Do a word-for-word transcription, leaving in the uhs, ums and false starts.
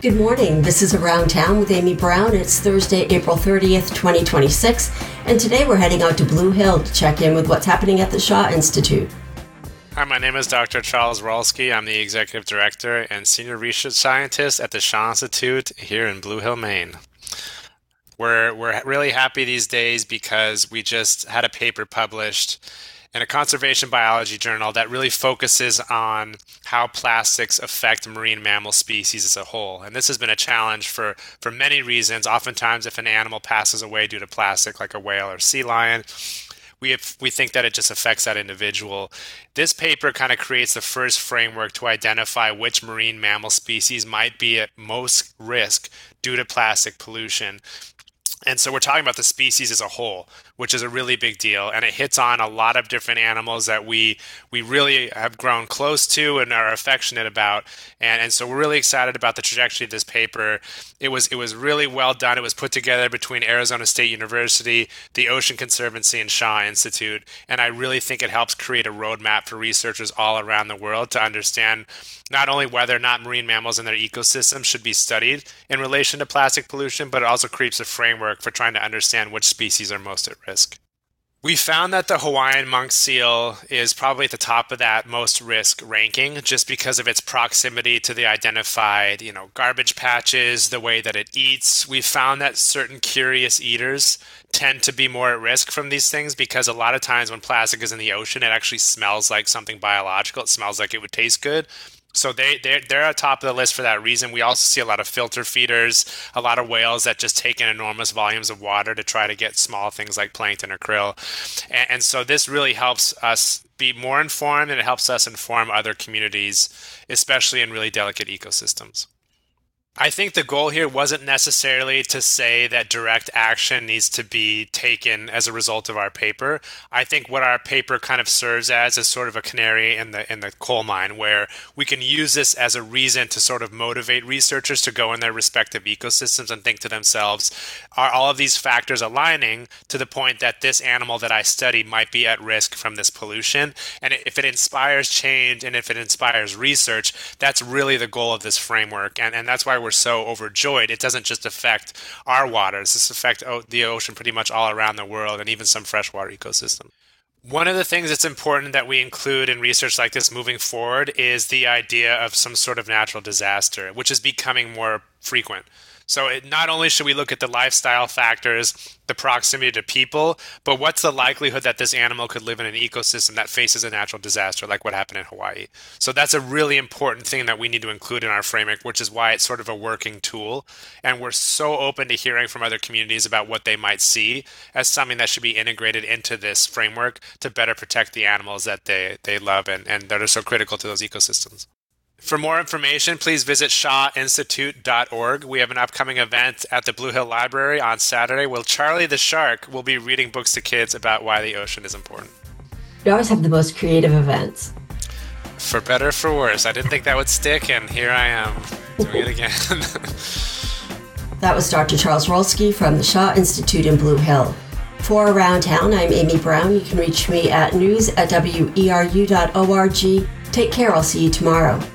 Good morning. This is Around Town with Amy Brown. It's Thursday, April thirtieth, twenty twenty-six, and today we're heading out to Blue Hill to check in with what's happening at the Shaw Institute. Hi, my name is Doctor Charles Rolski. I'm the Executive Director and Senior Research Scientist at the Shaw Institute here in Blue Hill, Maine. We're, we're really happy these days because we just had a paper published in a conservation biology journal that really focuses on how plastics affect marine mammal species as a whole. And this has been a challenge for, for many reasons. Oftentimes, if an animal passes away due to plastic, like a whale or sea lion, we have, we think that it just affects that individual. This paper kind of creates the first framework to identify which marine mammal species might be at most risk due to plastic pollution. And so we're talking about the species as a whole, which is a really big deal. And it hits on a lot of different animals that we we really have grown close to and are affectionate about. And, and so we're really excited about the trajectory of this paper. It was it was really well done. It was put together between Arizona State University, the Ocean Conservancy, and Shaw Institute. And I really think it helps create a roadmap for researchers all around the world to understand not only whether or not marine mammals and their ecosystems should be studied in relation to plastic pollution, but it also creates a framework for trying to understand which species are most at risk. We found that the Hawaiian monk seal is probably at the top of that most risk ranking just because of its proximity to the identified, you know, garbage patches, the way that it eats. We found that certain curious eaters tend to be more at risk from these things because a lot of times when plastic is in the ocean, it actually smells like something biological. It smells like it would taste good. So they, they're, they're at the top of the list for that reason. We also see a lot of filter feeders, a lot of whales that just take in enormous volumes of water to try to get small things like plankton or krill. And, and so this really helps us be more informed, and it helps us inform other communities, especially in really delicate ecosystems. I think the goal here wasn't necessarily to say that direct action needs to be taken as a result of our paper. I think what our paper kind of serves as is sort of a canary in the in the coal mine, where we can use this as a reason to sort of motivate researchers to go in their respective ecosystems and think to themselves, are all of these factors aligning to the point that this animal that I studied might be at risk from this pollution? And if it inspires change and if it inspires research, that's really the goal of this framework. And, and that's why we're so overjoyed. It doesn't just affect our waters. This affects the ocean pretty much all around the world and even some freshwater ecosystems. One of the things that's important that we include in research like this moving forward is the idea of some sort of natural disaster, which is becoming more frequent. So it, not only should we look at the lifestyle factors, the proximity to people, but what's the likelihood that this animal could live in an ecosystem that faces a natural disaster like what happened in Hawaii? So that's a really important thing that we need to include in our framework, which is why it's sort of a working tool. And we're so open to hearing from other communities about what they might see as something that should be integrated into this framework to better protect the animals that they, they love and, and that are so critical to those ecosystems. For more information, please visit shaw institute dot org. We have an upcoming event at the Blue Hill Library on Saturday where Charlie the Shark will be reading books to kids about why the ocean is important. You always have the most creative events. For better or for worse. I didn't think that would stick, and here I am doing it again. That was Doctor Charles Rolski from the Shaw Institute in Blue Hill. For Around Town, I'm Amy Brown. You can reach me at news at weru dot org. Take care. I'll see you tomorrow.